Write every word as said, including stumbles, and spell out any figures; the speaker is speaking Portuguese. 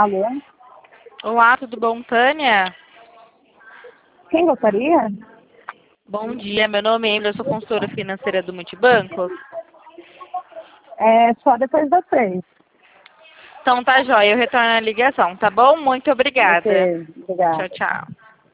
Alô? Olá, tudo bom, Tânia? Quem gostaria? Bom dia, meu nome é Emily, eu sou consultora financeira do Multibancos. É só depois das três. Então tá jóia, eu retorno a ligação, tá bom? Muito obrigada. Ok, obrigada. Tchau, tchau.